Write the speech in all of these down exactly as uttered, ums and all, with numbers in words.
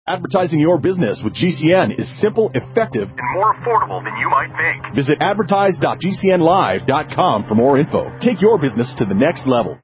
Advertising your business with G C N is simple, effective, and more affordable than you might think. Visit advertise dot g c n live dot com for more info. Take your business to the next level.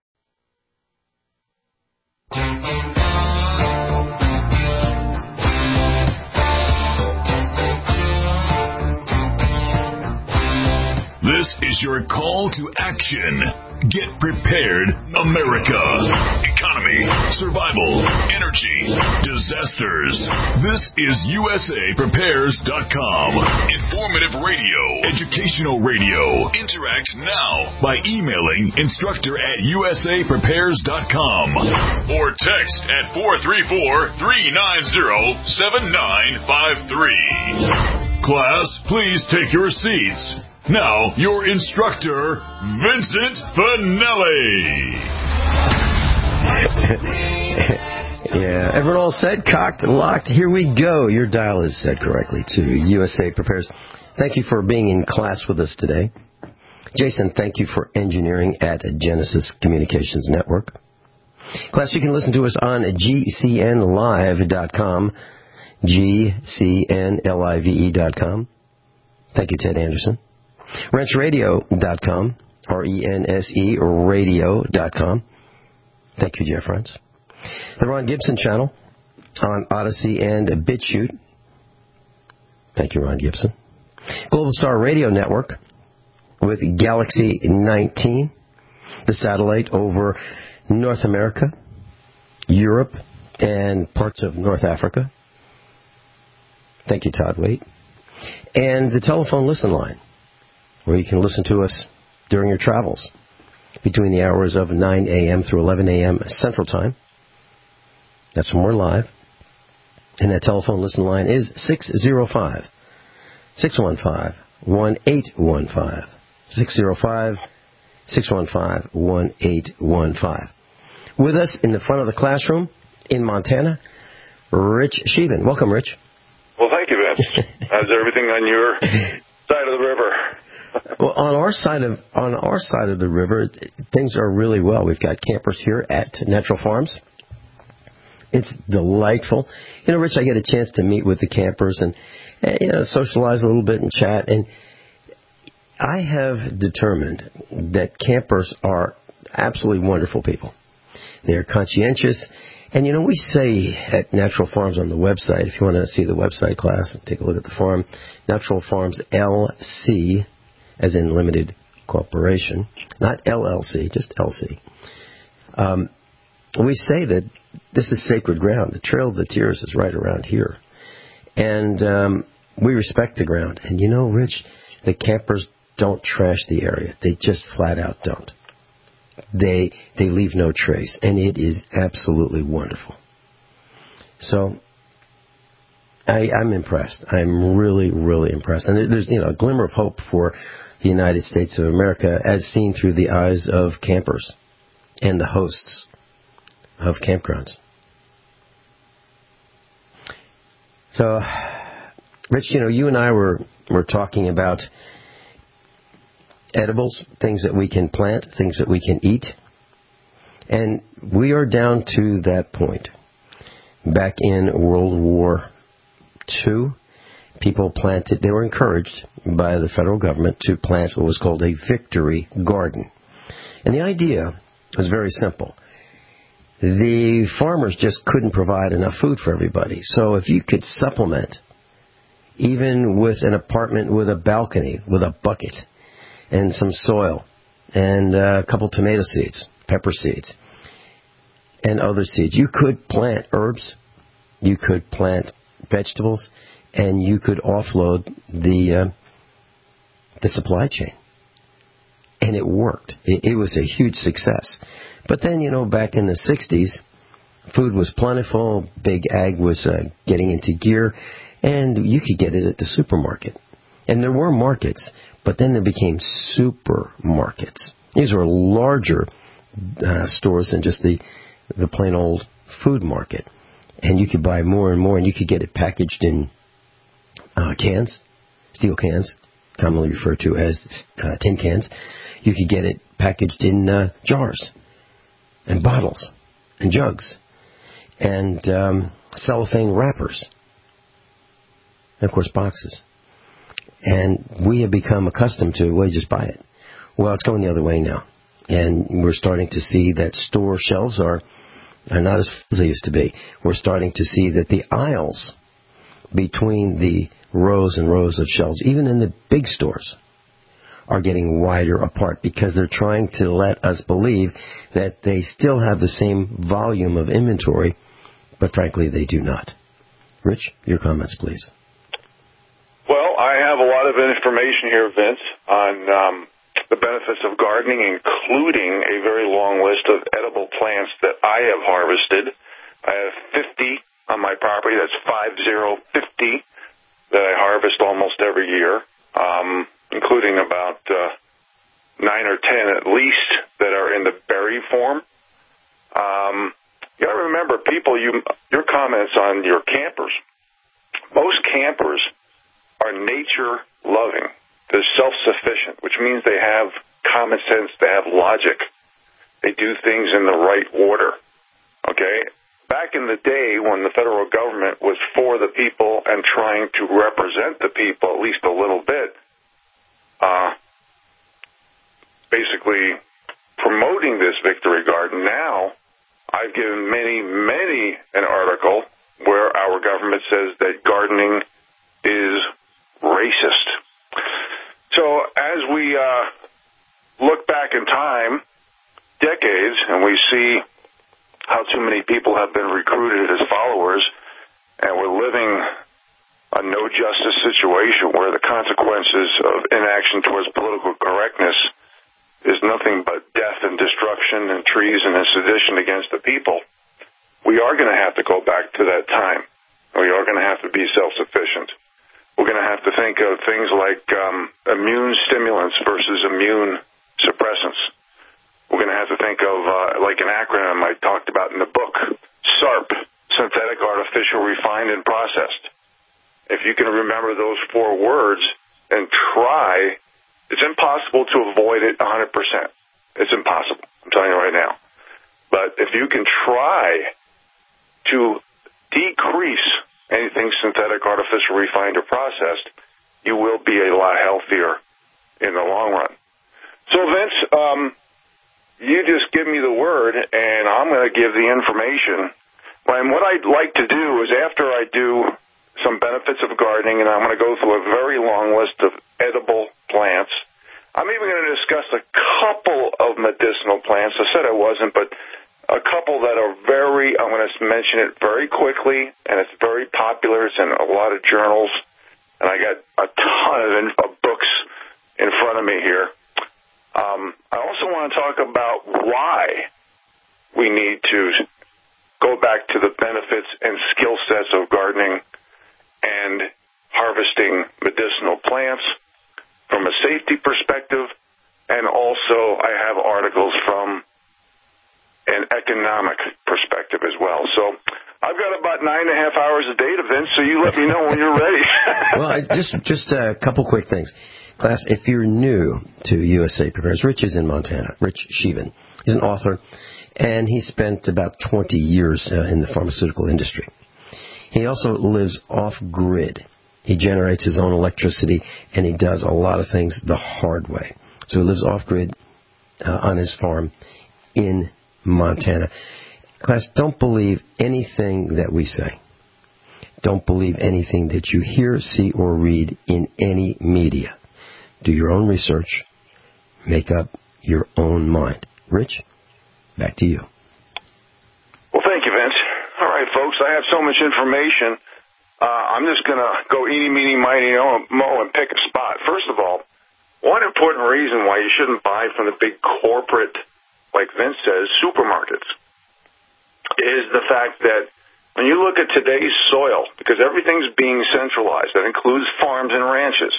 This is your call to action. Get prepared, America. Economy, survival, energy, disasters. This is U S A Prepares dot com. Informative radio, educational radio. Interact now by emailing instructor at U S A Prepares dot com or text at four three four, three nine zero, seven nine five three. Class, please take your seats. Now, your instructor, Vincent Finelli. Yeah, everyone all set, cocked, and locked? Here we go. Your dial is set correctly to U S A Prepares. Thank you for being in class with us today. Jason, thank you for engineering at Genesis Communications Network. Class, you can listen to us on G C N live dot com, G C N L I V E dot com. Thank you, Ted Anderson. Rense Radio dot com, R E N S E radio dot com. Thank you, Jeff Rense. The Ron Gibson Channel on Odyssey and BitChute. Thank you, Ron Gibson. Global Star Radio Network with Galaxy nineteen, the satellite over North America, Europe, and parts of North Africa. Thank you, Todd Waite. And the telephone listen line, where you can listen to us during your travels between the hours of nine a.m. through eleven a.m. Central Time. That's when we're live. And that telephone listen line is six oh five, six one five, one eight one five. six oh five, six one five, one eight one five. With us in the front of the classroom in Montana, Rich Sheehan. Welcome, Rich. Well, thank you, Vince. How's everything on your side of the river? Well, on our side of on our side of the river, things are really well. We've got campers here at Natural Farms. It's delightful. You know, Rich, I get a chance to meet with the campers and, you know, socialize a little bit and chat. And I have determined that campers are absolutely wonderful people. They're conscientious. And, you know, we say at Natural Farms on the website, if you want to see the website class and take a look at the farm, Natural Farms L C, as in Limited Corporation, not L L C, just L C. Um, we say that this is sacred ground. The Trail of the Tears is right around here. And um, we respect the ground. And, you know, Rich, the campers don't trash the area. They just flat out don't. They they leave no trace, and it is absolutely wonderful. So I, I'm impressed. I'm really, really impressed. And there's, you know, a glimmer of hope for the United States of America as seen through the eyes of campers and the hosts of campgrounds. So, Rich, you know, you and I were, were talking about edibles, things that we can plant, things that we can eat. And we are down to that point. Back in World War Two, people planted, they were encouraged by the federal government to plant what was called a victory garden. And the idea was very simple. The farmers just couldn't provide enough food for everybody. So if you could supplement, even with an apartment with a balcony, with a bucket, and some soil, and a couple tomato seeds, pepper seeds, and other seeds. You could plant herbs, you could plant vegetables, and you could offload the uh, the supply chain. And it worked. It, it was a huge success. But then, you know, back in the sixties, food was plentiful, big ag was uh, getting into gear, and you could get it at the supermarket. And there were markets, but then there became supermarkets. These were larger uh, stores than just the the plain old food market. And you could buy more and more, and you could get it packaged in uh, cans, steel cans, commonly referred to as uh, tin cans. You could get it packaged in uh, jars and bottles and jugs. and um, cellophane wrappers, and of course boxes. And we have become accustomed to, well, you just buy it. Well, it's going the other way now. And we're starting to see that store shelves are, are not as full as they used to be. We're starting to see that the aisles between the rows and rows of shelves, even in the big stores, are getting wider apart because they're trying to let us believe that they still have the same volume of inventory, but frankly, they do not. Rich, your comments, please. Well, I have a lot of information here, Vince, on um, the benefits of gardening, including a very long list of edible plants that I have harvested. I have fifty on my property. That's five zero fifty that I harvest almost every year, um, including about uh, nine or ten at least that are in the berry form. Um, you got to remember, people, you, your comments on your campers. Most campers are nature-loving. They're self-sufficient, which means they have common sense, they have logic. They do things in the right order, okay? Back in the day when the federal government was for the people and trying to represent the people at least a little bit, uh, basically promoting this victory garden, now I've given many, many an article where our government says that gardening is racist. So as we uh, look back in time, decades, and we see how too many people have been recruited as followers, and we're living a no-justice situation where the consequences of inaction towards political correctness is nothing but death and destruction and treason and sedition against the people, we are going to have to go back to that time. We are going to have to be self-sufficient. We're going to have to think of things like um, immune stimulants versus immune suppressants. We're going to have to think of, uh, like an acronym I talked about in the book, SARP, synthetic, artificial, refined, and processed. If you can remember those four words and try, it's impossible to avoid it one hundred percent. It's impossible. I'm telling you right now. But if you can try to decrease anything synthetic, artificial, refined, or processed, you will be a lot healthier in the long run. So, Vince, um, you just give me the word, and I'm going to give the information. And what I'd like to do is after I do some benefits of gardening, and I'm going to go through a very long list of edible plants, I'm even going to discuss a couple of medicinal plants. I said I wasn't, but a couple that are very, I'm going to mention it very quickly, and it's very popular. It's in a lot of journals, and I got a ton of, of books in front of me here. Um, I also want to talk about why we need to go back to the benefits and skill sets of gardening and harvesting medicinal plants from a safety perspective, and also I have articles from an economic perspective as well. So I've got about nine and a half hours of data, Vince, so you let me know when you're ready. Well, I, just just a couple quick things. Class, if you're new to U S A Prepares, Rich is in Montana. Rich Sheevan. He's an author, and he spent about twenty years uh, in the pharmaceutical industry. He also lives off-grid. He generates his own electricity, and he does a lot of things the hard way. So he lives off-grid uh, on his farm in Montana. Class, don't believe anything that we say. Don't believe anything that you hear, see, or read in any media. Do your own research. Make up your own mind. Rich, back to you. Well, thank you, Vince. All right, folks, I have so much information. Uh, I'm just going to go eeny, meeny, miny, mo, and pick a spot. First of all, one important reason why you shouldn't buy from the big corporate, like Vince says, supermarkets, is the fact that when you look at today's soil, because everything's being centralized, that includes farms and ranches,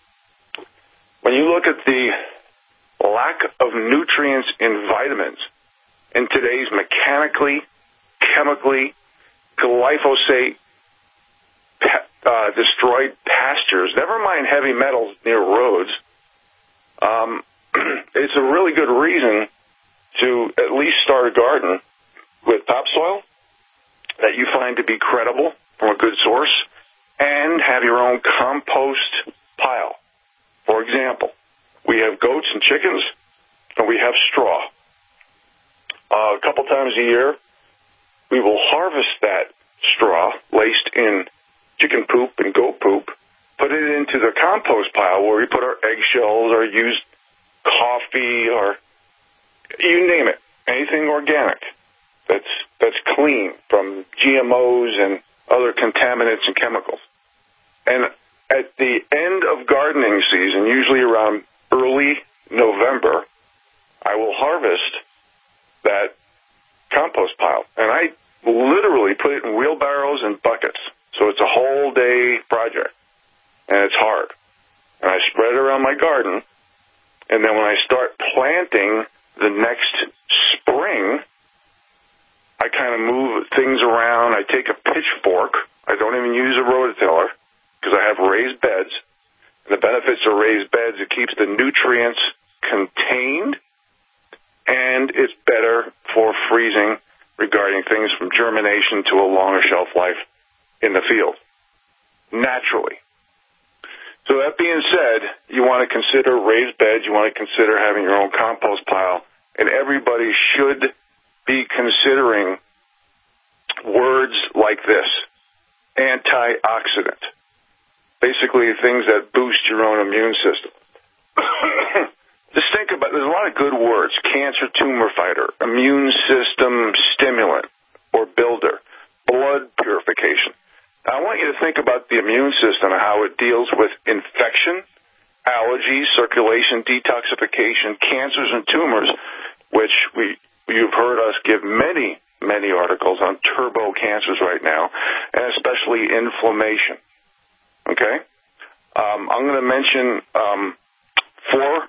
when you look at the lack of nutrients and vitamins in today's mechanically, chemically, glyphosate, uh, destroyed pastures, never mind heavy metals near roads, um, it's a really good reason to at least start a garden with topsoil that you find to be credible from a good source, and have your own compost pile. For example, we have goats and chickens, and we have straw. Uh, a couple times a year, we will harvest that straw laced in chicken poop and goat poop, put it into the compost pile where we put our eggshells, our used coffee, or you name it, anything organic that's that's clean from G M Os and other contaminants and chemicals. And at the end of gardening season, usually around early November, I will harvest that compost pile. And I literally put it in wheelbarrows and buckets. So it's a whole day project. And it's hard. And I spread it around my garden. And then when I start planting the next spring, I kind of move things around. I take a pitchfork. I don't even use a rototiller because I have raised beds. And the benefits of raised beds, it keeps the nutrients contained, and it's better for freezing regarding things from germination to a longer shelf life in the field, naturally. So that being said, you want to consider raised beds, you want to consider having your own compost pile, and everybody should be considering words like this: antioxidant. Basically things that boost your own immune system. Just think about, there's a lot of good words: cancer tumor fighter, immune system stimulant or builder, blood purification. Now, I want you to think about the immune system and how it deals with infection, allergies, circulation, detoxification, cancers, and tumors, which we you've heard us give many, many articles on turbo cancers right now, and especially inflammation. Okay? Um, I'm going to mention um, four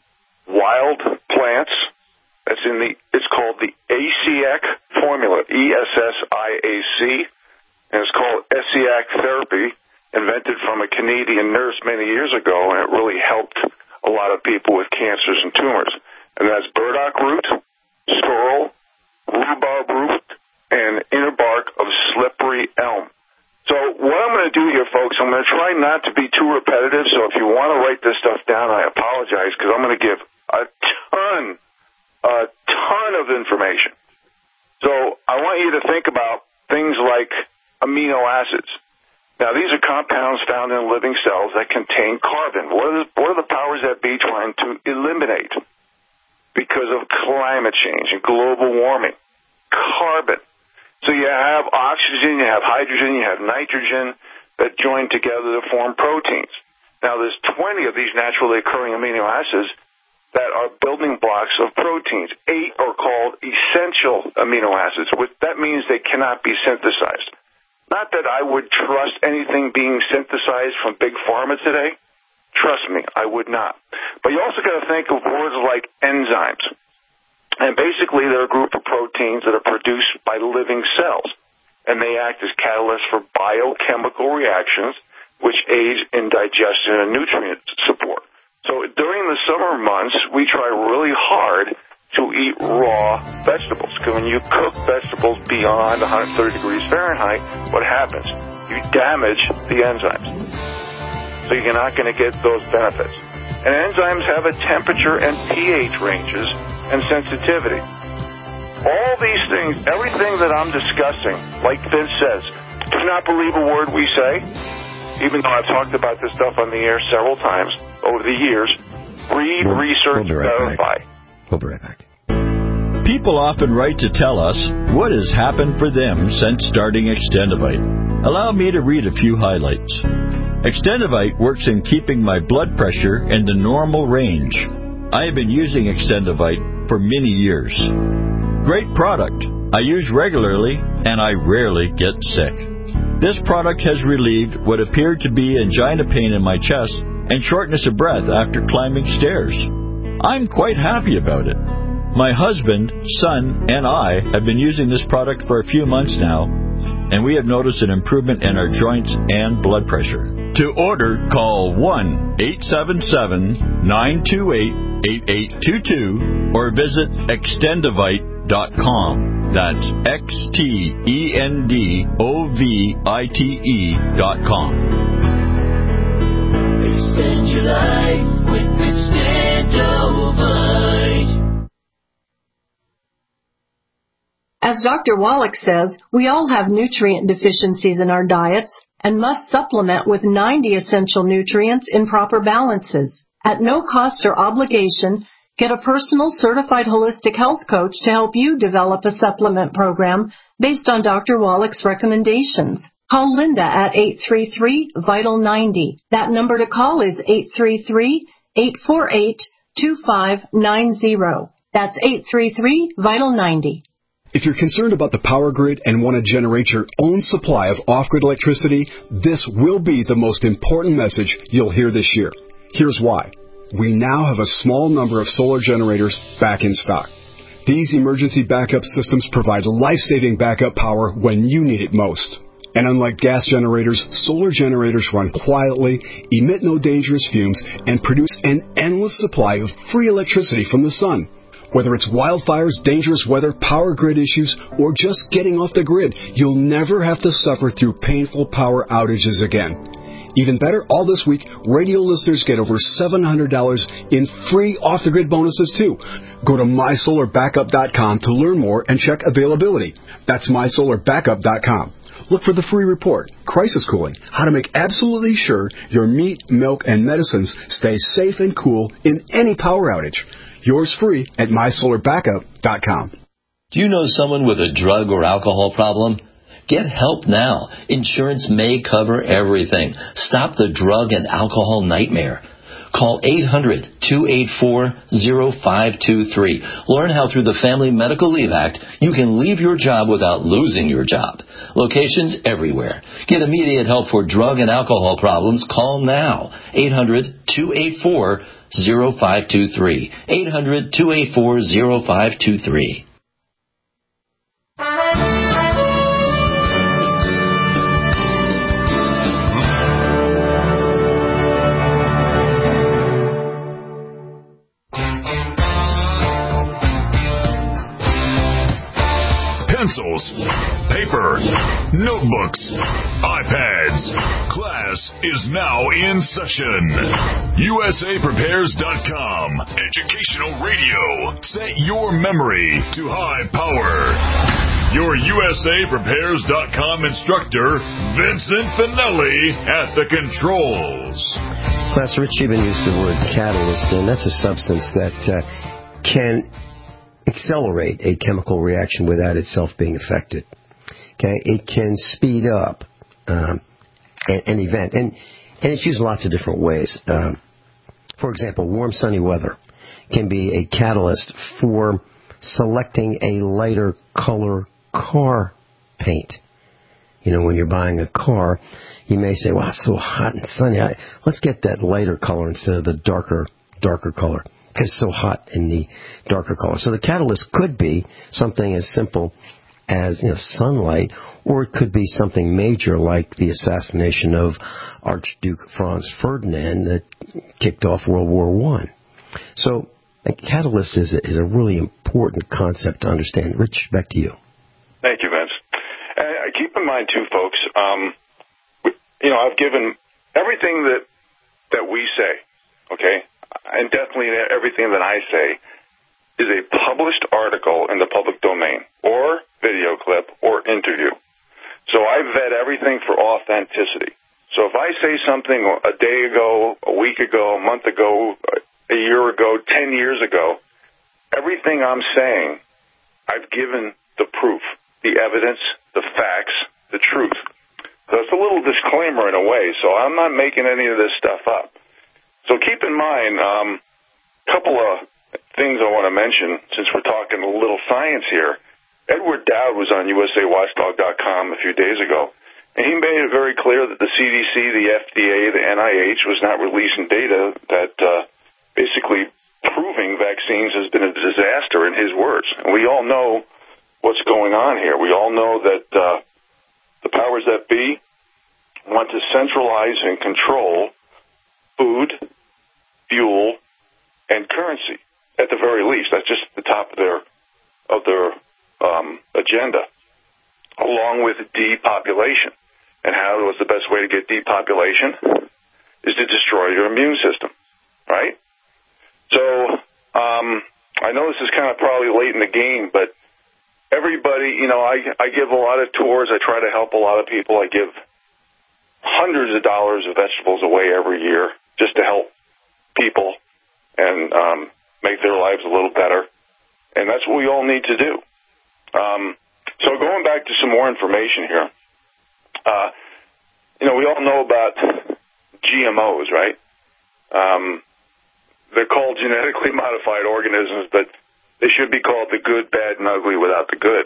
wild plants. That's in the, it's called the A S I A C formula, E S S I A C, and it's called S I A C therapy, invented from a Canadian nurse many years ago, and it really helped a lot of people with cancers and tumors. And that's burdock root, sorrel, rhubarb root, and inner bark of slippery elm. So what I'm going to do here, folks, I'm going to try not to be too repetitive, so if you want to write this stuff down, I apologize, because I'm going to give a ton, a ton of information. So I want you to think about things like amino acids. Now, these are compounds found in living cells that contain carbon. What are the, what are the powers that be trying to eliminate because of climate change and global warming? Carbon. So you have oxygen, you have hydrogen, you have nitrogen that join together to form proteins. Now, there's twenty of these naturally occurring amino acids that are building blocks of proteins. Eight are called essential amino acids, which that means they cannot be synthesized. Not that I would trust anything being synthesized from Big Pharma today. Trust me, I would not. But you also got to think of words like enzymes. And basically, they're a group of proteins that are produced by living cells, and they act as catalysts for biochemical reactions, which aid in digestion and nutrient support. So during the summer months, we try really hard to eat raw vegetables, because when you cook vegetables beyond one hundred thirty degrees Fahrenheit, what happens? You damage the enzymes. So you're not going to get those benefits. And enzymes have a temperature and pH ranges and sensitivity. All these things, everything that I'm discussing, like Vince says, do not believe a word we say, even though I've talked about this stuff on the air several times over the years. Read, we'll, research, we'll right verify. Back. We'll be right back. People often write to tell us what has happened for them since starting Extendivite. Allow me to read a few highlights. Extendivite works in keeping my blood pressure in the normal range. I have been using Extendivite for many years. Great product. I use regularly, and I rarely get sick. This product has relieved what appeared to be angina pain in my chest and shortness of breath after climbing stairs. I'm quite happy about it. My husband, son, and I have been using this product for a few months now, and we have noticed an improvement in our joints and blood pressure. To order, call one eight seven seven, nine two eight, eight eight two two or visit extendivite dot com. That's X T E N D O V I T E dot com. Extend your life with Extendovite. As Doctor Wallach says, we all have nutrient deficiencies in our diets and must supplement with ninety essential nutrients in proper balances. At no cost or obligation, get a personal certified holistic health coach to help you develop a supplement program based on Doctor Wallach's recommendations. Call Linda at eight three three, vital ninety. That number to call is eight three three, eight four eight, two five nine zero. That's eight three three, vital ninety. If you're concerned about the power grid and want to generate your own supply of off-grid electricity, this will be the most important message you'll hear this year. Here's why. We now have a small number of solar generators back in stock. These emergency backup systems provide life-saving backup power when you need it most. And unlike gas generators, solar generators run quietly, emit no dangerous fumes, and produce an endless supply of free electricity from the sun. Whether it's wildfires, dangerous weather, power grid issues, or just getting off the grid, you'll never have to suffer through painful power outages again. Even better, all this week, radio listeners get over seven hundred dollars in free off-the-grid bonuses, too. Go to my solar backup dot com to learn more and check availability. That's my solar backup dot com. Look for the free report, Crisis Cooling, how to make absolutely sure your meat, milk, and medicines stay safe and cool in any power outage. Yours free at my solar backup dot com. Do you know someone with a drug or alcohol problem? Get help now. Insurance may cover everything. Stop the drug and alcohol nightmare. Call eight hundred, two eight four, zero five two three. Learn how through the Family Medical Leave Act you can leave your job without losing your job. Locations everywhere. Get immediate help for drug and alcohol problems. Call now. eight hundred, two eight four, zero five two three. eight hundred, two eight four, zero five two three. Pencils, paper, notebooks, iPads. Class is now in session. U S A Prepares dot com. Educational radio. Set your memory to high power. Your U S A Prepares dot com instructor, Vincent Finelli, at the controls. Class, Rich Eben used the word catalyst, and that's a substance that uh, can accelerate a chemical reaction without itself being affected. Okay, it can speed up um, an, an event, and and it's used in lots of different ways. Um, for example, warm, sunny weather can be a catalyst for selecting a lighter color car paint. You know, when you're buying a car, you may say, "Wow, it's so hot and sunny. I, let's get that lighter color instead of the darker darker color." Because it's so hot in the darker color. So the catalyst could be something as simple as, you know, sunlight, or it could be something major like the assassination of Archduke Franz Ferdinand that kicked off World War One. So a catalyst is a, is a really important concept to understand. Rich, back to you. Thank you, Vince. Uh, keep in mind, too, folks, um, you know, I've given everything that that we say, okay? And definitely everything that I say is a published article in the public domain or video clip or interview. So I vet everything for authenticity. So if I say something a day ago, a week ago, a month ago, a year ago, ten years ago, everything I'm saying, I've given the proof, the evidence, the facts, the truth. So it's a little disclaimer in a way, so I'm not making any of this stuff up. So keep in mind, a um, couple of things I want to mention, since we're talking a little science here. Edward Dowd was on U S A Watchdog dot com a few days ago, and he made it very clear that the C D C, the F D A, the N I H was not releasing data that uh, basically proving vaccines has been a disaster, in his words. And we all know what's going on here. We all know that uh, the powers that be want to centralize and control food, fuel, and currency, at the very least. That's just the top of their of their um, agenda, along with depopulation. And how was the best way to get depopulation? Is to destroy your immune system, right? So um, I know this is kind of probably late in the game, but everybody, you know, I, I give a lot of tours. I try to help a lot of people. I give hundreds of dollars of vegetables away every year just to help people and um, make their lives a little better. And that's what we all need to do. Um, so going back to some more information here, uh, you know, we all know about G M Os, right? Um, they're called genetically modified organisms, but they should be called the good, bad, and ugly without the good.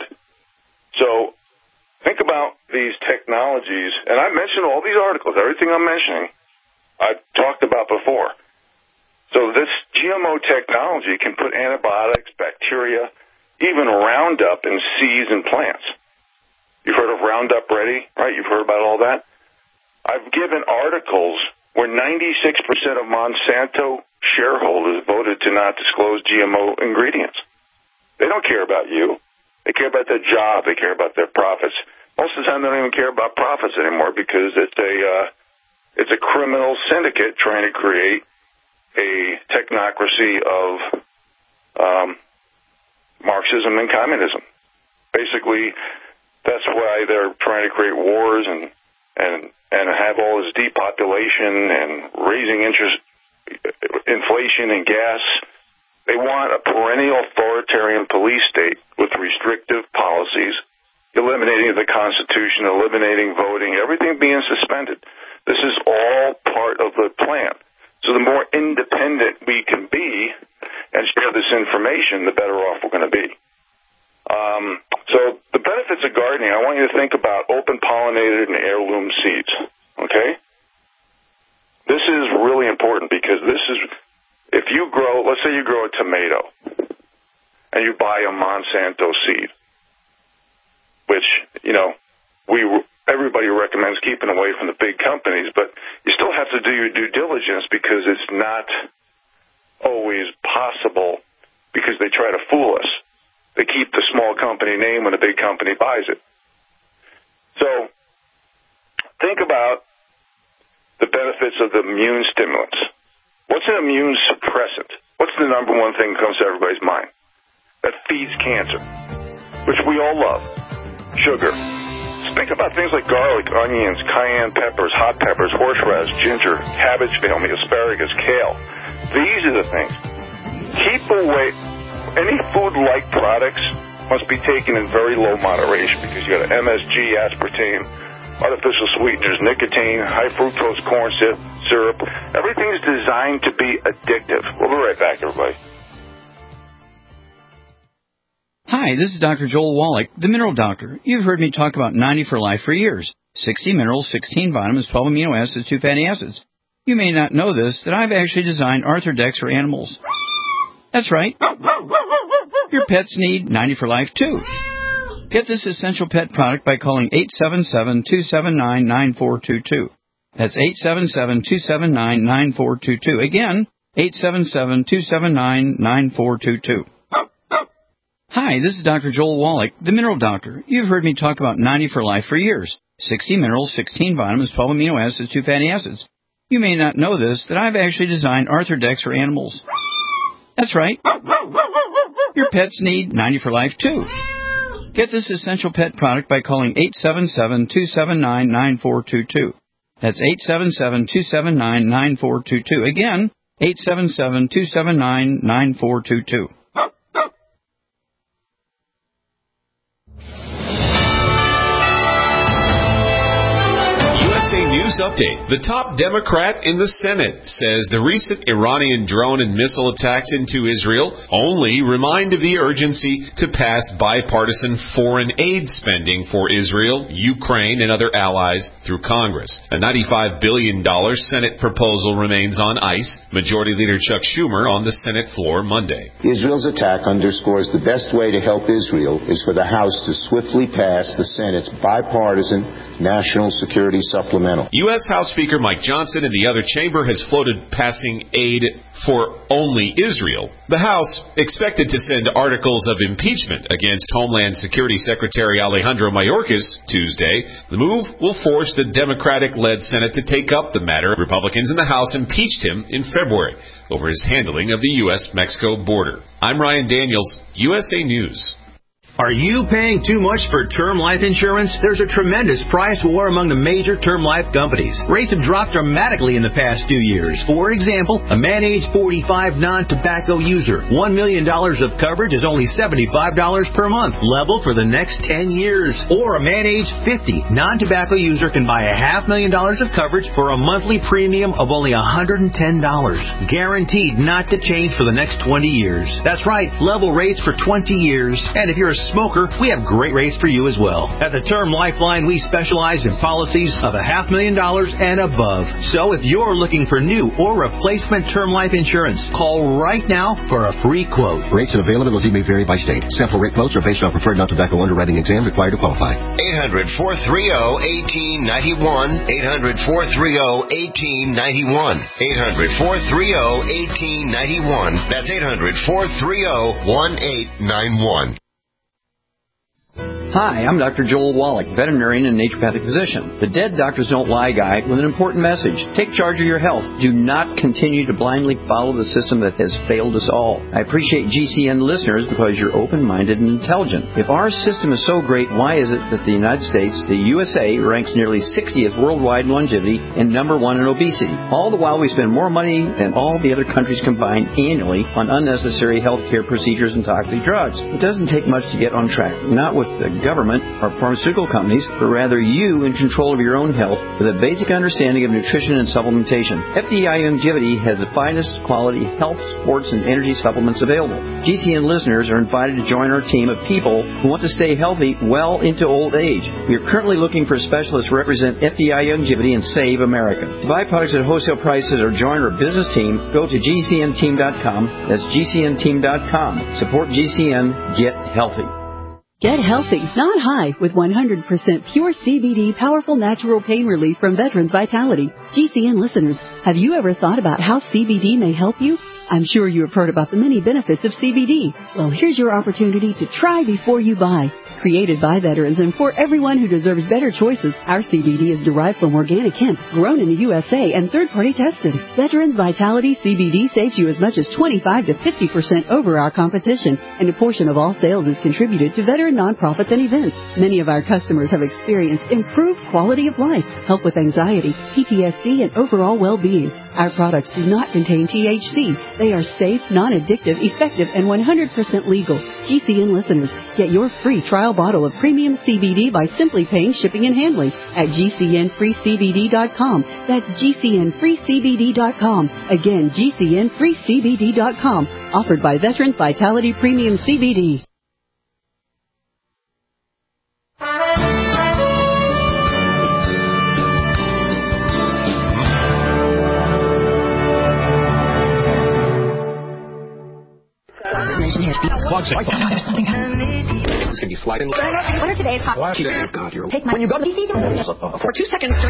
So think about these technologies, and I mentioned all these articles, everything I'm mentioning, I've talked about before. So this G M O technology can put antibiotics, bacteria, even Roundup in seeds and plants. You've heard of Roundup Ready, right? You've heard about all that? I've given articles where ninety-six percent of Monsanto shareholders voted to not disclose G M O ingredients. They don't care about you. They care about their job. They care about their profits. Most of the time, they don't even care about profits anymore because it's a uh, it's a criminal syndicate trying to create a technocracy of um, Marxism and communism. Basically, that's why they're trying to create wars and and and have all this depopulation and raising interest, inflation and gas. They want a perennial authoritarian police state with restrictive policies, eliminating the Constitution, eliminating voting, everything being suspended. This is all part of the plan. So the more independent we can be and share this information, the better off we're going to be. Um, so the benefits of gardening, I want you to think about open pollinated and heirloom seeds, okay? This is really important because this is, if you grow, let's say you grow a tomato and you buy a Monsanto seed, which, you know, we everybody recommends keeping away from the big companies, but you still have to do your due diligence because it's not always possible because they try to fool us. They keep the small company name when a big company buys it. So think about the benefits of the immune stimulants. What's an immune suppressant? What's the number one thing that comes to everybody's mind? That feeds cancer, which we all love. Sugar. Think about things like garlic, onions, cayenne peppers, hot peppers, horseradish, ginger, cabbage family, asparagus, kale. These are the things. Keep away. Any food-like products must be taken in very low moderation because you got M S G, aspartame, artificial sweeteners, nicotine, high fructose corn syrup. Everything's designed to be addictive. We'll be right back, everybody. Hi, this is Doctor Joel Wallach, the Mineral Doctor. You've heard me talk about ninety for Life for years. sixty minerals, sixteen vitamins, twelve amino acids, two fatty acids. You may not know this, that I've actually designed Arthrodex for animals. That's right. Your pets need ninety for Life, too. Get this essential pet product by calling eight seven seven, two seven nine, nine four two two. That's eight seven seven, two seven nine, nine four two two. Again, eight seven seven, two seven nine, nine four two two. Hi, this is Doctor Joel Wallach, the Mineral Doctor. You've heard me talk about ninety for Life for years. sixty minerals, sixteen vitamins, twelve amino acids, two fatty acids. You may not know this, that I've actually designed Arthrodex for animals. That's right. Your pets need ninety for Life, too. Get this essential pet product by calling eight seven seven, two seven nine, nine four two two. That's eight seven seven, two seven nine, nine four two two. Again, eight seven seven, two seven nine, nine four two two. News update. The top Democrat in the Senate says the recent Iranian drone and missile attacks into Israel only remind of the urgency to pass bipartisan foreign aid spending for Israel, Ukraine, and other allies through Congress. A ninety-five billion dollars Senate proposal remains on ice. Majority Leader Chuck Schumer on the Senate floor Monday. Israel's attack underscores the best way to help Israel is for the House to swiftly pass the Senate's bipartisan National Security Supplemental supplemental. U S House Speaker Mike Johnson in the other chamber has floated passing aid for only Israel. The House expected to send articles of impeachment against Homeland Security Secretary Alejandro Mayorkas Tuesday. The move will force the Democratic-led Senate to take up the matter. Republicans in the House impeached him in February over his handling of the U S Mexico border. I'm Ryan Daniels, U S A News. Are you paying too much for term life insurance? There's a tremendous price war among the major term life companies. Rates have dropped dramatically in the past two years. For example, a man age forty-five non-tobacco user, one million dollars of coverage is only seventy-five dollars per month, level for the next ten years. Or a man age fifty non-tobacco user can buy a half million dollars of coverage for a monthly premium of only one hundred ten dollars. Guaranteed not to change for the next twenty years. That's right, level rates for twenty years. And if you're a smoker, we have great rates for you as well. At the Term Lifeline, we specialize in policies of a half million dollars and above. So if you're looking for new or replacement term life insurance, call right now for a free quote. Rates and availability may vary by state. Sample rate quotes are based on preferred non-tobacco underwriting exam required to qualify. eight hundred, four three zero, one eight nine one. eight hundred, four three zero, one eight nine one. eight hundred, four three zero, one eight nine one. That's eight hundred, four three zero, one eight nine one. Hi, I'm Doctor Joel Wallach, veterinarian and naturopathic physician. The Dead Doctors Don't Lie guy with an important message. Take charge of your health. Do not continue to blindly follow the system that has failed us all. I appreciate G C N listeners because you're open-minded and intelligent. If our system is so great, why is it that the United States, the U S A, ranks nearly sixtieth worldwide in longevity and number one in obesity? All the while we spend more money than all the other countries combined annually on unnecessary health care procedures and toxic drugs. It doesn't take much to get on track. Not with the government or pharmaceutical companies, but rather you in control of your own health with a basic understanding of nutrition and supplementation. F D I Longevity has the finest quality health, sports, and energy supplements available. G C N listeners are invited to join our team of people who want to stay healthy well into old age. We are currently looking for specialists to represent F D I Longevity and Save America. To buy products at wholesale prices or join our business team, go to G C N team dot com. That's G C N team dot com. Support G C N. Get healthy. Get healthy, not high, with one hundred percent pure C B D powerful natural pain relief from Veterans Vitality. G C N listeners, have you ever thought about how C B D may help you? I'm sure you have heard about the many benefits of C B D. Well, here's your opportunity to try before you buy. Created by veterans and for everyone who deserves better choices, our C B D is derived from organic hemp, grown in the U S A and third-party tested. Veterans Vitality C B D saves you as much as twenty-five to fifty percent over our competition, and a portion of all sales is contributed to veteran nonprofits and events. Many of our customers have experienced improved quality of life, help with anxiety, P T S D, and overall well-being. Our products do not contain T H C. They are safe, non-addictive, effective, and one hundred percent legal. G C N listeners, get your free trial bottle of premium C B D by simply paying shipping and handling at G C N free C B D dot com. That's G C N free C B D dot com. Again, G C N free C B D dot com. Offered by Veterans Vitality Premium C B D. There's something happening. It's going to be sliding. What are today's hot? Watch it. Oh, God, you're... Take my... When you go to the P C, for two seconds during...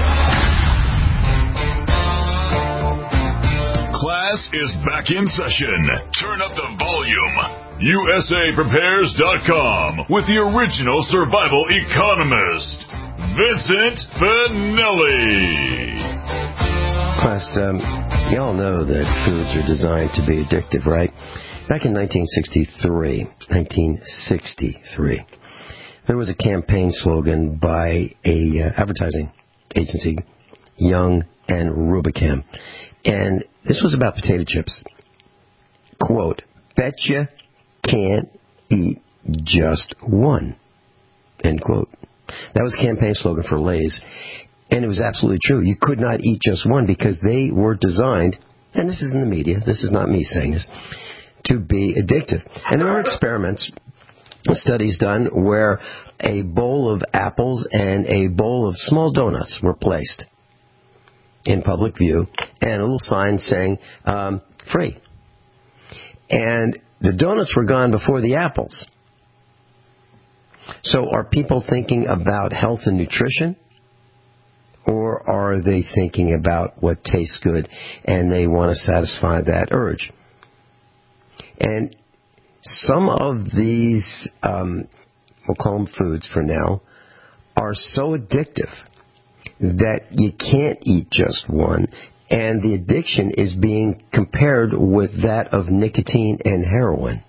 Class is back in session. Turn up the volume. U S A Prepares dot com with the original survival economist, Vincent Finelli. Class, um, you all know that foods are designed to be addictive, right? Back in nineteen sixty-three, nineteen sixty-three, there was a campaign slogan by a uh, advertising agency, Young and Rubicam, and this was about potato chips. Quote, "Betcha can't eat just one." End quote. That was a campaign slogan for Lay's, and it was absolutely true. You could not eat just one because they were designed, and this is in the media, this is not me saying this, to be addictive. And there were experiments, studies done where a bowl of apples and a bowl of small donuts were placed in public view and a little sign saying, um, free. And the donuts were gone before the apples. So are people thinking about health and nutrition? or are they thinking about what tastes good and they want to satisfy that urge? And some of these, um, we'll call them foods for now, are so addictive that you can't eat just one, and the addiction is being compared with that of nicotine and heroin.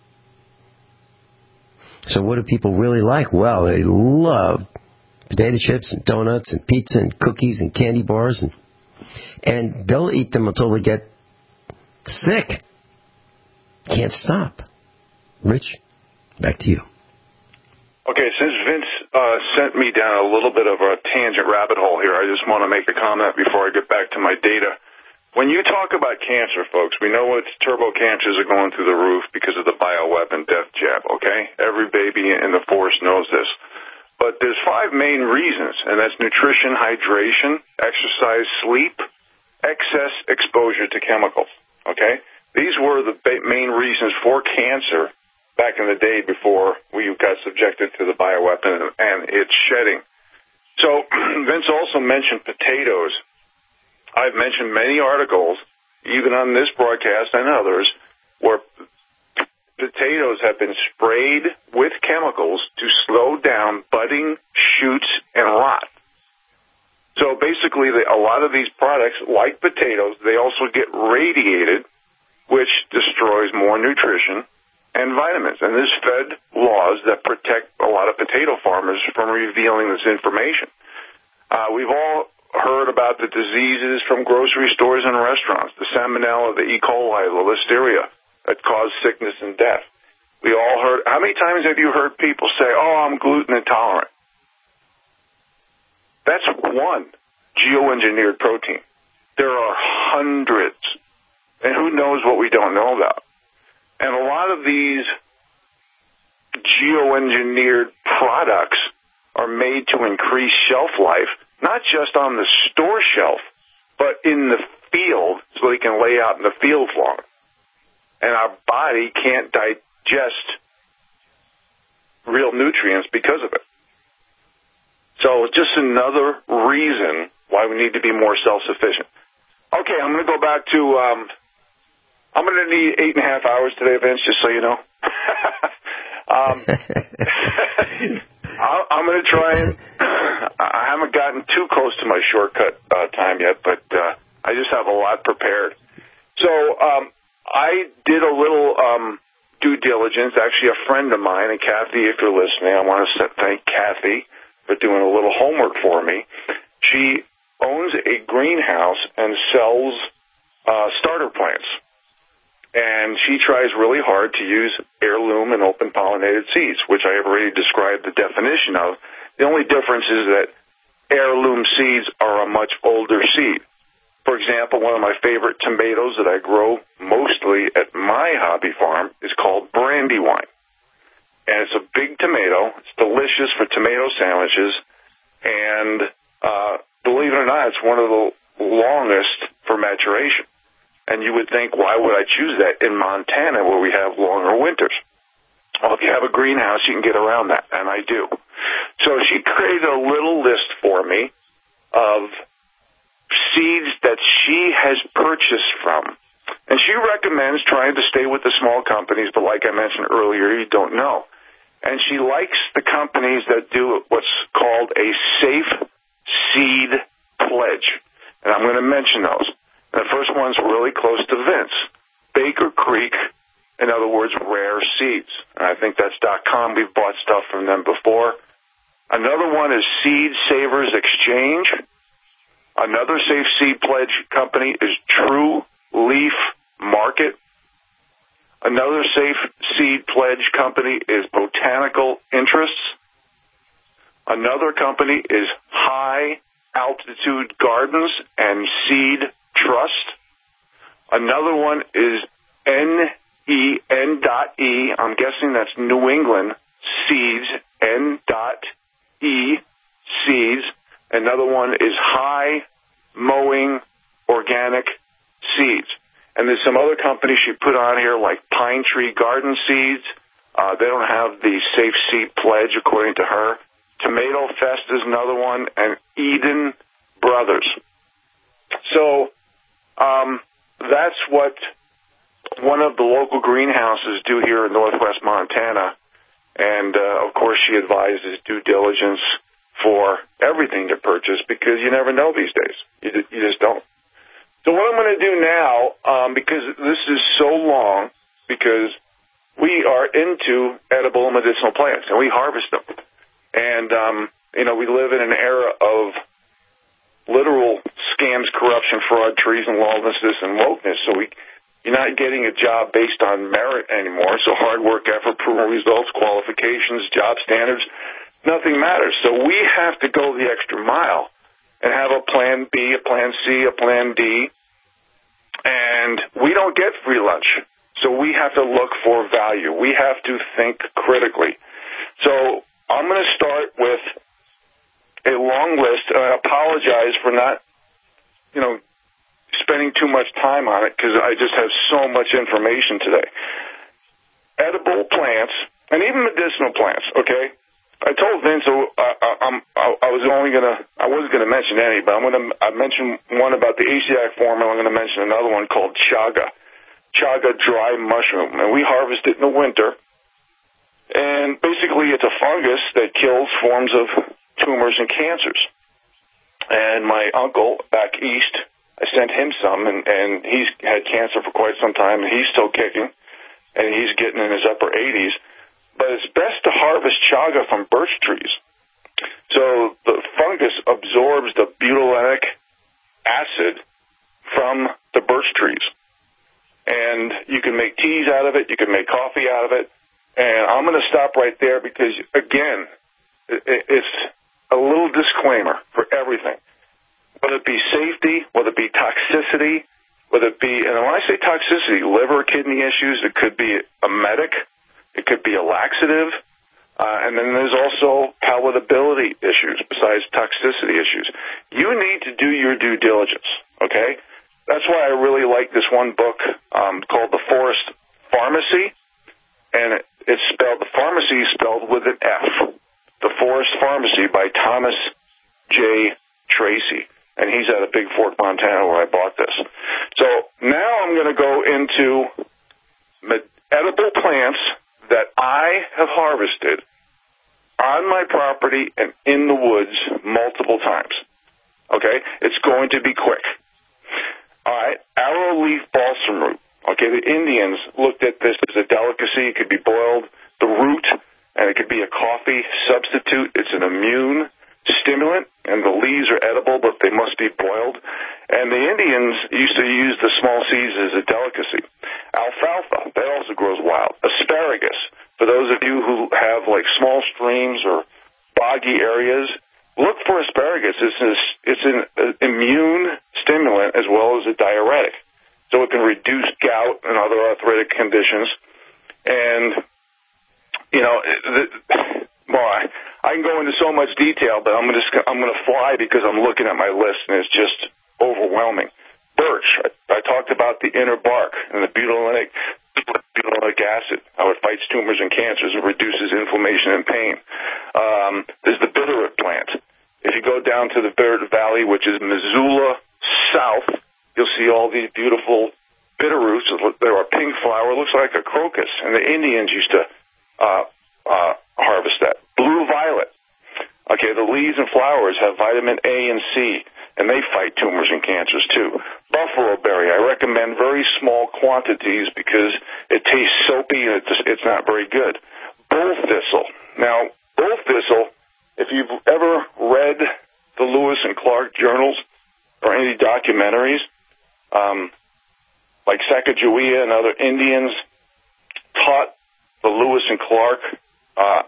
So what do people really like? Well, they love potato chips and donuts and pizza and cookies and candy bars, and and they'll eat them until they get sick. Can't stop. Rich, back to you. Okay, since Vince uh, sent me down a little bit of a tangent rabbit hole here, I just want to make a comment before I get back to my data. When you talk about cancer, folks, we know it's turbo cancers are going through the roof because of the bioweapon death jab, okay? Every baby in the force knows this. But there's five main reasons, and that's nutrition, hydration, exercise, sleep, excess exposure to chemicals, okay? These were the main reasons for cancer back in the day before we got subjected to the bioweapon and its shedding. So Vince also mentioned potatoes. I've mentioned many articles, even on this broadcast and others, where potatoes have been sprayed with chemicals to slow down budding, shoots, and rot. So basically, a lot of these products, like potatoes, they also get radiated, which destroys more nutrition and vitamins. And there's Fed laws that protect a lot of potato farmers from revealing this information. Uh, we've all heard about the diseases from grocery stores and restaurants, the salmonella, the E. coli, the listeria that cause sickness and death. We all heard, how many times have you heard people say, oh, I'm gluten intolerant? That's one geoengineered protein. There are hundreds, and who knows what we don't know about. And a lot of these geoengineered products are made to increase shelf life, not just on the store shelf, but in the field so they can lay out in the fields longer. And our body can't digest real nutrients because of it. So just another reason why we need to be more self-sufficient. Okay, I'm going to go back to... Um, I'm going to need eight and a half hours today, Vince, just so you know. um, I'm going to try and... I haven't gotten too close to my shortcut uh, time yet, but uh, I just have a lot prepared. So um, I did a little um, due diligence. Actually, a friend of mine, and Kathy, if you're listening, I want to thank Kathy for doing a little homework for me. She owns a greenhouse and sells uh, starter plants. And she tries really hard to use heirloom and open-pollinated seeds, which I have already described the definition of. The only difference is that heirloom seeds are a much older seed. For example, one of my favorite tomatoes that I grow mostly at my hobby farm is called Brandywine. And it's a big tomato. It's delicious for tomato sandwiches. And uh, believe it or not, it's one of the longest for maturation. And you would think, why would I choose that in Montana where we have longer winters? Well, if you have a greenhouse, you can get around that, and I do. So she created a little list for me of seeds that she has purchased from. And she recommends trying to stay with the small companies, but like I mentioned earlier, you don't know. And she likes the companies that do what's called a safe seed pledge. And I'm going to mention those. The first one's really close to Vince. Baker Creek, in other words, rare seeds. And I think that's .com. We've bought stuff from them before. Another one is Seed Savers Exchange. Another safe seed pledge company is True Leaf Market. Another safe seed pledge company is Botanical Interests. Another company is High Altitude Gardens and Seed Trust. Another one is N E N dot E. I'm guessing that's New England Seeds, N dot E Seeds. Another one is High Mowing Organic Seeds. And there's some other companies she put on here like Pine Tree Garden Seeds. Uh, they don't have the Safe Seed Pledge according to her. Tomato Fest is another one. And Eden brothers. So um, that's what one of the local greenhouses do here in northwest Montana. And, uh, of course, she advises due diligence for everything to purchase because you never know these days. You, you just don't. So what I'm going to do now, um, because this is so long, because we are into edible and medicinal plants, and we harvest them. And, um, you know, we live in an era of literal scams, corruption, fraud, treason, lawlessness, and wokeness. So we, you're not getting a job based on merit anymore. So hard work, effort, proven results, qualifications, job standards, nothing matters. So we have to go the extra mile and have a plan B, a plan C, a plan D. And we don't get free lunch. So we have to look for value. We have to think critically. So I'm going to start with a long list. And I apologize for not, you know, spending too much time on it because I just have so much information today. Edible plants and even medicinal plants, okay? I told Vince uh, I, I'm, I, I was only going to, I wasn't going to mention any, but I'm going to I mention one about the A C A C formula. I'm going to mention another one called chaga, chaga dry mushroom. And we harvest it in the winter. And basically it's a fungus that kills forms of tumors and cancers. And my uncle back east, I sent him some, and, and he's had cancer for quite some time, and he's still kicking, and he's getting in his upper eighties. But it's best to harvest chaga from birch trees. So the fungus absorbs the butylenic acid from the birch trees. And you can make teas out of it, you can make coffee out of it. And I'm going to stop right there because, again, it's a little disclaimer for everything. Whether it be safety, whether it be toxicity, whether it be, and when I say toxicity, liver, kidney issues, it could be a medic, it could be a laxative, uh, and then there's also palatability issues besides toxicity issues. You need to do your due diligence, okay? That's why I really like this one book um, called The Forest Pharmacy, and it's spelled, the pharmacy is spelled with an F, The Forest Pharmacy by Thomas J. Tracy. And he's out of Big Fork, Montana, where I bought this. So now I'm going to go into med- edible plants that I have harvested on my property and in the woods multiple times. Okay? It's going to be quick. All right, arrowleaf balsam root. Okay, the Indians looked at this as a delicacy. It could be boiled, the root, and it could be a coffee substitute. It's an immune stimulant, and the leaves are edible, but they must be boiled. And the Indians used to use the small seeds as a delicacy. Alfalfa, that also grows wild. Asparagus, for those of you who have like small streams or boggy areas, look for asparagus. It's, a, it's an immune stimulant as well as a diuretic. So it can reduce gout and other arthritic conditions. And, you know, the, well, I, I can go into so much detail, but I'm just I'm going to fly because I'm looking at my list, and it's just overwhelming. Birch, I, I talked about the inner bark and the butylenic, butylenic acid, how it fights tumors and cancers and reduces inflammation and pain. Um, there's the bitterroot plant. If you go down to the Bitterroot Valley, which is Missoula South, you'll see all these beautiful bitterroots. There are pink flower. It looks like a crocus, and the Indians used to uh, uh, harvest that. Blue violet. Okay, the leaves and flowers have vitamin A and C, and they fight tumors and cancers too. Buffalo berry, I recommend very small quantities because it tastes soapy and it's, it's not very good. Bull thistle. Now, bull thistle, if you've ever read the Lewis and Clark journals or any documentaries, um, like Sacagawea and other Indians taught the Lewis and Clark uh,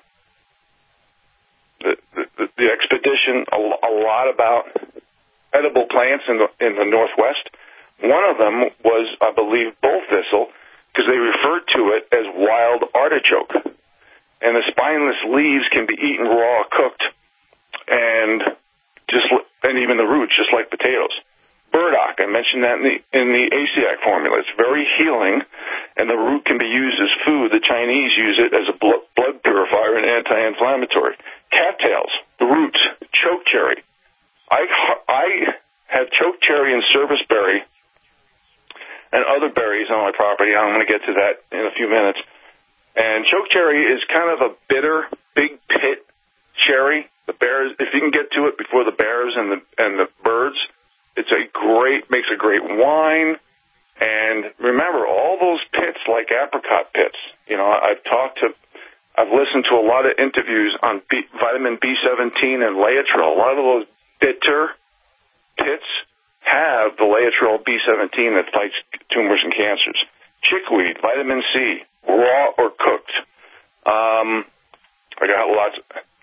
the, the, the expedition a, a lot about edible plants in the in the Northwest. One of them was, I believe, bull thistle, because they referred to it as wild artichoke. And the spineless leaves can be eaten raw, cooked, and just and even the roots, just like potatoes. Burdock, I mentioned that in the in the A C A C formula. It's very healing, and the root can be used as food. The Chinese use it as a blood, blood purifier and anti-inflammatory. Cattails, the roots, chokecherry. I, I have chokecherry and serviceberry and other berries on my property. I'm going to get to that in a few minutes. And chokecherry is kind of a bitter, big pit cherry. The bears, if you can get to it before the bears and the and the birds, it's a great, makes a great wine. And remember, all those pits like apricot pits. You know, I've talked to, I've listened to a lot of interviews on B, vitamin B seventeen and Laetrile. A lot of those bitter pits have the Laetrile B seventeen that fights tumors and cancers. Chickweed, vitamin C, raw or cooked. Um, I got lots.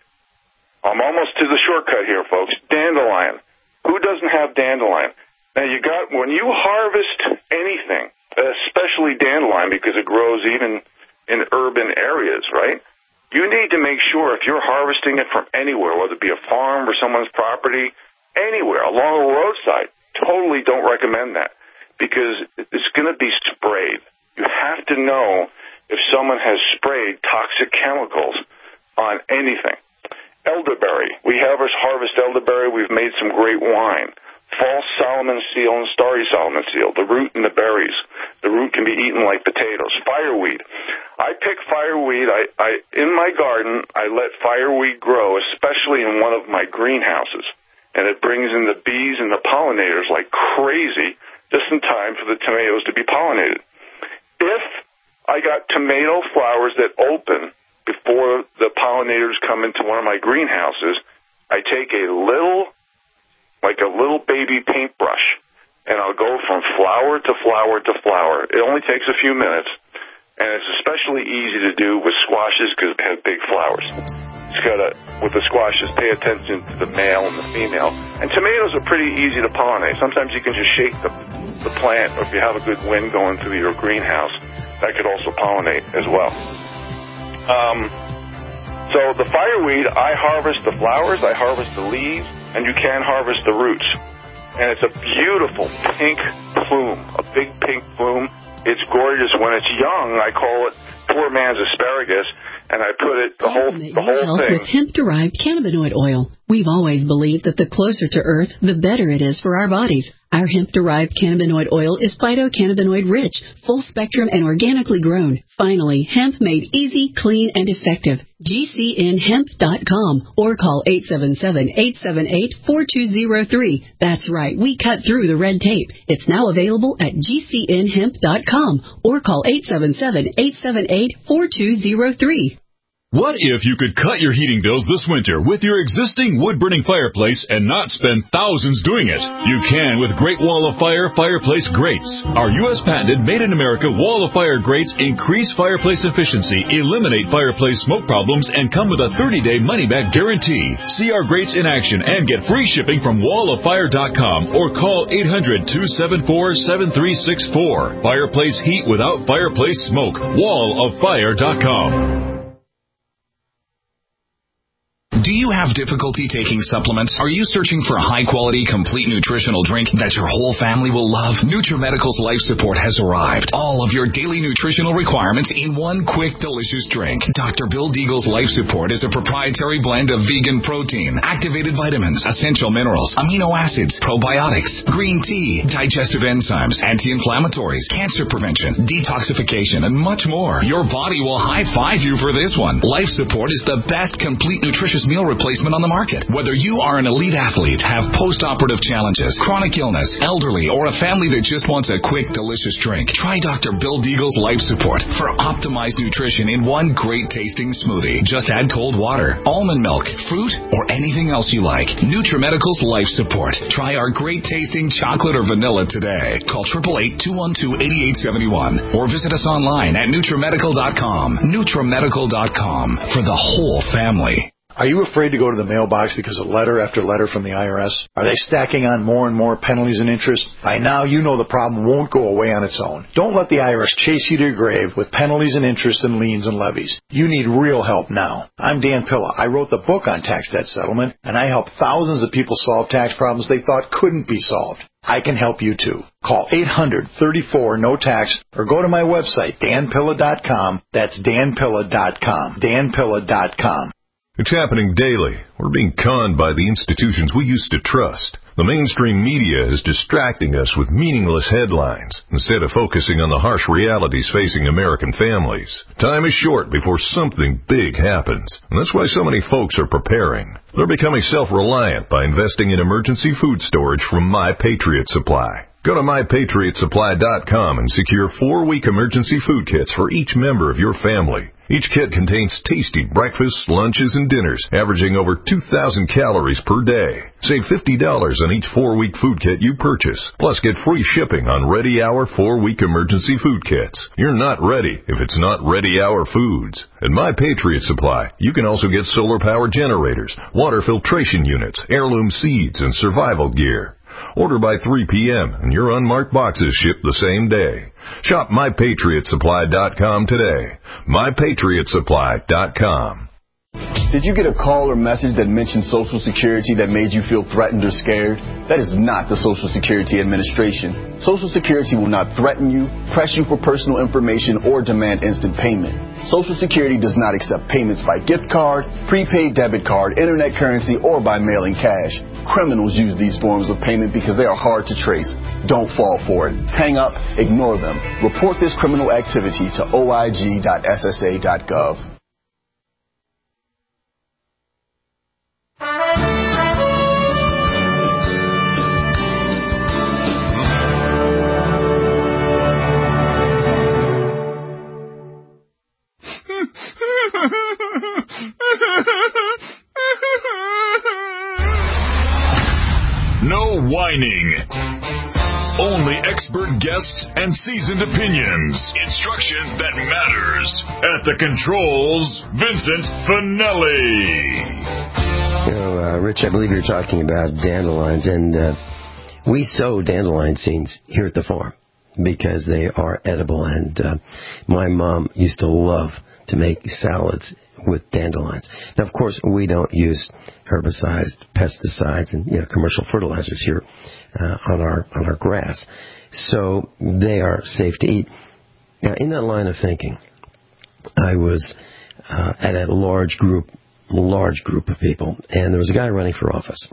I'm almost to the shortcut here, folks. Dandelion. Who doesn't have dandelion? Now, you got, when you harvest anything, especially dandelion, because it grows even in urban areas, right? You need to make sure if you're harvesting it from anywhere, whether it be a farm or someone's property, anywhere, along a roadside, totally don't recommend that, because it's going to be sprayed. You have to know if someone has sprayed toxic chemicals on anything. Elderberry. We have us harvest elderberry. We've made some great wine. False Solomon seal and starry Solomon seal, the root and the berries. The root can be eaten like potatoes. Fireweed. I pick fireweed. I, I in my garden, I let fireweed grow, especially in one of my greenhouses. And it brings in the bees and the pollinators like crazy, just in time for the tomatoes to be pollinated. If I got tomato flowers that open before the pollinators come into one of my greenhouses, I take a little, like a little baby paintbrush, and I'll go from flower to flower to flower. It only takes a few minutes, and it's especially easy to do with squashes because they have big flowers. It's got to, with the squashes, pay attention to the male and the female. And tomatoes are pretty easy to pollinate. Sometimes you can just shake the, the plant, or if you have a good wind going through your greenhouse, that could also pollinate as well. Um, so the fireweed, I harvest the flowers, I harvest the leaves, and you can harvest the roots. And it's a beautiful pink plume, a big pink plume. It's gorgeous. When it's young, I call it poor man's asparagus, and I put it, the whole, the whole health thing. With hemp-derived cannabinoid oil. We've always believed that the closer to Earth, the better it is for our bodies. Our hemp-derived cannabinoid oil is phytocannabinoid-rich, full-spectrum, and organically grown. Finally, hemp made easy, clean, and effective. G C N hemp dot com or call eight seven seven, eight seven eight, four two zero three. That's right, we cut through the red tape. It's now available at G C N hemp dot com or call eight seven seven, eight seven eight, four two zero three. What if you could cut your heating bills this winter with your existing wood-burning fireplace and not spend thousands doing it? You can with Great Wall of Fire Fireplace Grates. Our U S patented made-in-America Wall of Fire grates increase fireplace efficiency, eliminate fireplace smoke problems, and come with a thirty-day money-back guarantee. See our grates in action and get free shipping from wall of fire dot com or call eight hundred, two seven four, seven three six four. Fireplace heat without fireplace smoke. wall of fire dot com. Do you have difficulty taking supplements? Are you searching for a high-quality, complete nutritional drink that your whole family will love? NutriMedical's Life Support has arrived. All of your daily nutritional requirements in one quick, delicious drink. Doctor Bill Deagle's Life Support is a proprietary blend of vegan protein, activated vitamins, essential minerals, amino acids, probiotics, green tea, digestive enzymes, anti-inflammatories, cancer prevention, detoxification, and much more. Your body will high-five you for this one. Life Support is the best complete nutritious meal replacement on the market. Whether you are an elite athlete, have post-operative challenges, chronic illness, elderly, or a family that just wants a quick, delicious drink, try Doctor Bill Deagle's Life Support for optimized nutrition in one great-tasting smoothie. Just add cold water, almond milk, fruit, or anything else you like. NutriMedical's Life Support. Try our great-tasting chocolate or vanilla today. Call eight eight eight, two one two, eight eight seven one or visit us online at NutriMedical dot com. NutriMedical dot com for the whole family. Are you afraid to go to the mailbox because of letter after letter from the I R S? Are they stacking on more and more penalties and interest? By now, you know the problem won't go away on its own. Don't let the I R S chase you to your grave with penalties and interest and liens and levies. You need real help now. I'm Dan Pilla. I wrote the book on tax debt settlement, and I help thousands of people solve tax problems they thought couldn't be solved. I can help you too. Call eight hundred, thirty-four, no tax or go to my website, dan pilla dot com. That's dan pilla dot com. dan pilla dot com. It's happening daily. We're being conned by the institutions we used to trust. The mainstream media is distracting us with meaningless headlines instead of focusing on the harsh realities facing American families. Time is short before something big happens, and that's why so many folks are preparing. They're becoming self-reliant by investing in emergency food storage from My Patriot Supply. Go to my patriot supply dot com and secure four-week emergency food kits for each member of your family. Each kit contains tasty breakfasts, lunches, and dinners, averaging over two thousand calories per day. Save fifty dollars on each four-week food kit you purchase. Plus, get free shipping on Ready Hour four-week emergency food kits. You're not ready if it's not Ready Hour foods. At My Patriot Supply, you can also get solar power generators, water filtration units, heirloom seeds, and survival gear. Order by three p.m. and your unmarked boxes ship the same day. Shop my patriot supply dot com today. my patriot supply dot com. Did you get a call or message that mentioned Social Security that made you feel threatened or scared? That is not the Social Security Administration. Social Security will not threaten you, press you for personal information, or demand instant payment. Social Security does not accept payments by gift card, prepaid debit card, internet currency, or by mailing cash. Criminals use these forms of payment because they are hard to trace. Don't fall for it. Hang up, ignore them. Report this criminal activity to O I G dot S S A dot gov. No whining. Only expert guests and seasoned opinions. Instruction that matters. At the controls, Vincent Finelli. You know, uh, Rich, I believe you're talking about dandelions, and uh, we sow dandelion seeds here at the farm because they are edible, and uh, my mom used to love to make salads with dandelions. Now, of course, we don't use herbicides, pesticides, and you know commercial fertilizers here uh, on our on our grass, so they are safe to eat. Now, in that line of thinking, I was uh, at a large group, large group of people, and there was a guy running for office,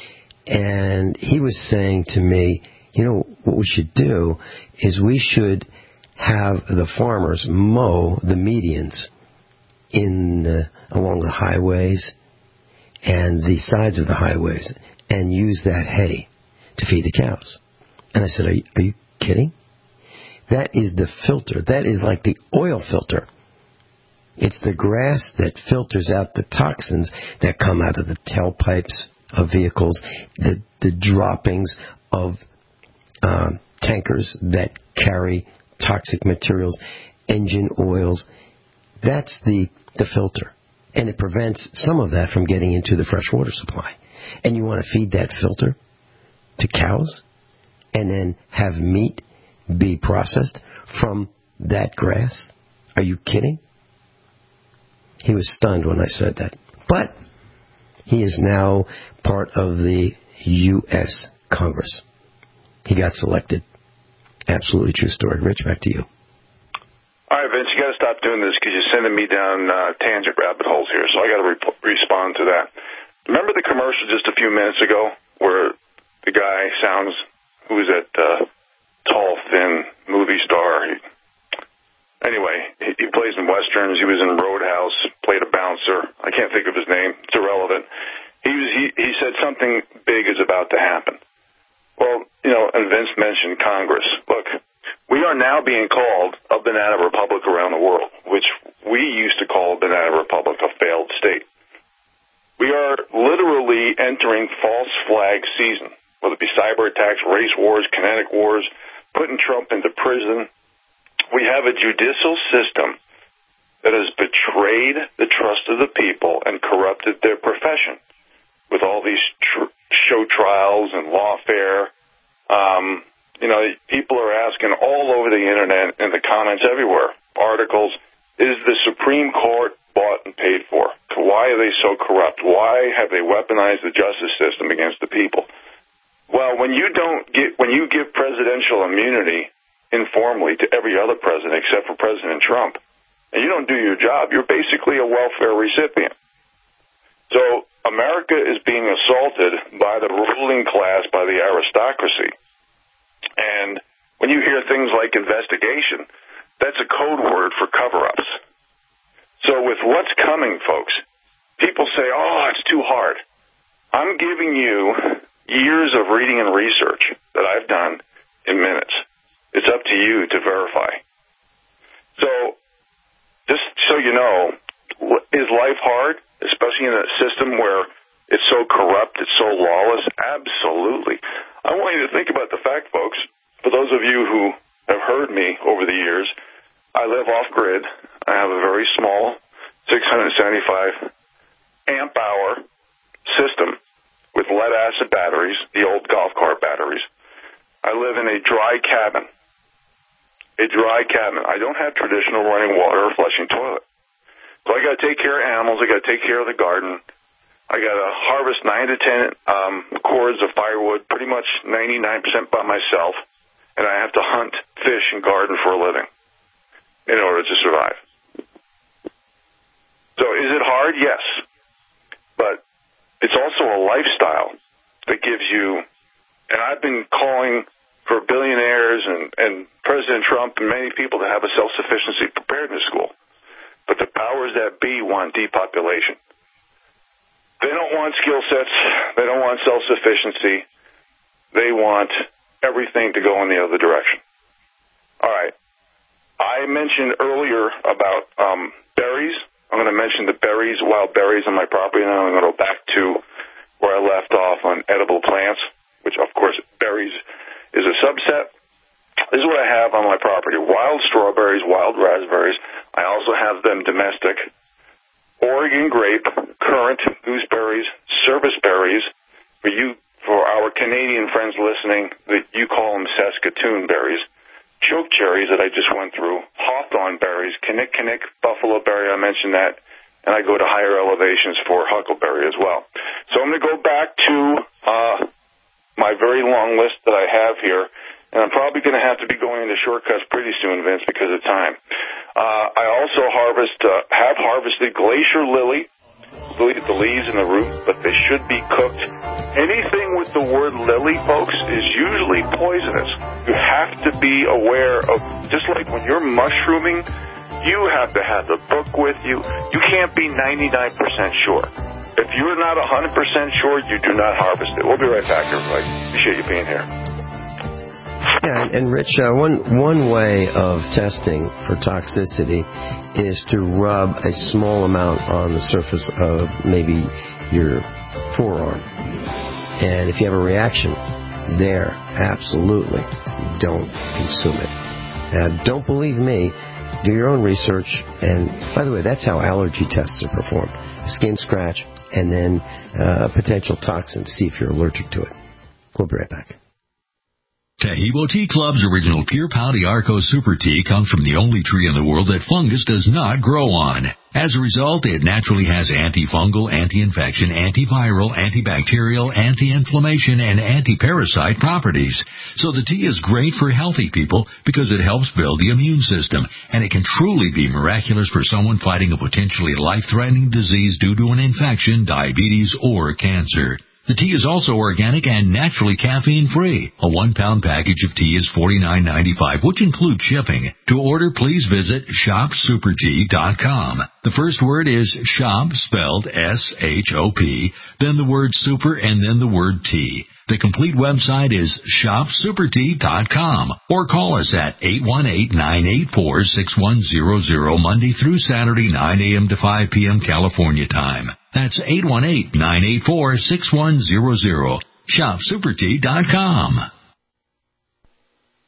and he was saying to me, you know, what we should do is we should have the farmers mow the medians in uh, along the highways and the sides of the highways and use that hay to feed the cows. And I said, are you, are you kidding? That is the filter. That is like the oil filter. It's the grass that filters out the toxins that come out of the tailpipes of vehicles, the, the droppings of uh, tankers that carry toxic materials, engine oils. That's the, the filter. And it prevents some of that from getting into the fresh water supply. And you want to feed that filter to cows and then have meat be processed from that grass? Are you kidding? He was stunned when I said that. But he is now part of the U S Congress. He got selected. Absolutely true story. Rich, back to you. All right, Vince, you got to stop doing this because you're sending me down uh, tangent rabbit holes here, so I got to re- respond to that. Remember the commercial just a few minutes ago where the guy sounds, who was that uh, tall, thin movie star? He, anyway, he, he plays in westerns. He was in Roadhouse, played a bouncer. I can't think of his name. It's irrelevant. He was, he, he said something big is about to happen. Well, you know, and Vince mentioned Congress. Look, we are now being called a banana republic around the world, which we used to call a banana republic, a failed state. We are literally entering false flag season, whether it be cyber attacks, race wars, kinetic wars, putting Trump into prison. We have a judicial system that has betrayed the trust of the people and corrupted their profession with all these tr- show trials and lawfare. Um, you know, people are asking all over the Internet and the comments everywhere, articles, is the Supreme Court bought and paid for? Why are they so corrupt? Why have they weaponized the justice system against the people? Well, when you don't get, when you give presidential immunity informally to every other president except for President Trump, and you don't do your job, you're basically a welfare recipient. So America is being assaulted by the ruling class, by the aristocracy. And when you hear things like investigation, that's a code word for cover-ups. So with what's coming, folks, people say, oh, it's too hard. I'm giving you years of reading and research that I've done in minutes. It's up to you to verify. So just so you know, is life hard, especially in a system where it's so corrupt, it's so lawless? Absolutely. I want you to think about the fact, folks, for those of you who have heard me over the years, I live off-grid. I have a very small six hundred seventy-five amp hour system with lead-acid batteries, the old golf cart batteries. I live in a dry cabin. A dry cabin. I don't have traditional running water or flushing toilet. So I got to take care of animals. I got to take care of the garden. I got to harvest nine to ten um, cords of firewood, pretty much ninety-nine percent by myself, and I have to hunt, fish, and garden for a living in order to survive. So is it hard? Yes. But it's also a lifestyle that gives you, and I've been calling for billionaires and, and President Trump and many people to have a self-sufficiency preparedness school. But the powers that be want depopulation. They don't want skill sets. They don't want self-sufficiency. They want everything to go in the other direction. All right. I mentioned earlier about um, berries. I'm going to mention the berries, wild berries on my property. Now I'm going to go back to where I left off on edible plants, which, of course, berries is a subset. This is what I have on my property. Wild strawberries, wild raspberries. I also have them domestic. Oregon grape, currant, gooseberries, service berries. For you, for our Canadian friends listening, that you call them Saskatoon berries. Choke cherries that I just went through. Hawthorn berries, kinnick-kinnick, buffalo berry, I mentioned that. And I go to higher elevations for huckleberry as well. So I'm going to go back to uh, my very long list that I have here. And I'm probably going to have to be going into shortcuts pretty soon, Vince, because of time. Uh, I also harvest, uh, have harvested glacier lily, the leaves and the root, but they should be cooked. Anything with the word lily, folks, is usually poisonous. You have to be aware of, just like when you're mushrooming, you have to have the book with you. You can't be ninety-nine percent sure. If you're not one hundred percent sure, you do not harvest it. We'll be right back, everybody. Appreciate you being here. Yeah, and Rich, uh, one one way of testing for toxicity is to rub a small amount on the surface of maybe your forearm. And if you have a reaction there, absolutely don't consume it. Now, don't believe me. Do your own research. And by the way, that's how allergy tests are performed. Skin scratch and then uh, potential toxin to see if you're allergic to it. We'll be right back. Taheebo Tea Club's original Pure Pau d'Arco Super Tea comes from the only tree in the world that fungus does not grow on. As a result, it naturally has antifungal, anti-infection, antiviral, antibacterial, anti-inflammation, and anti-parasite properties. So the tea is great for healthy people because it helps build the immune system, and it can truly be miraculous for someone fighting a potentially life-threatening disease due to an infection, diabetes, or cancer. The tea is also organic and naturally caffeine-free. A one-pound package of tea is forty-nine ninety-five, which includes shipping. To order, please visit shop super tea dot com. The first word is shop, spelled S H O P, then the word super, and then the word tea. The complete website is shop super tea dot com, or call us at eight one eight, nine eight four, six one zero zero Monday through Saturday, nine a.m. to five p.m. California time. That's eight one eight, nine eight four, six one zero zero. shop super tea dot com.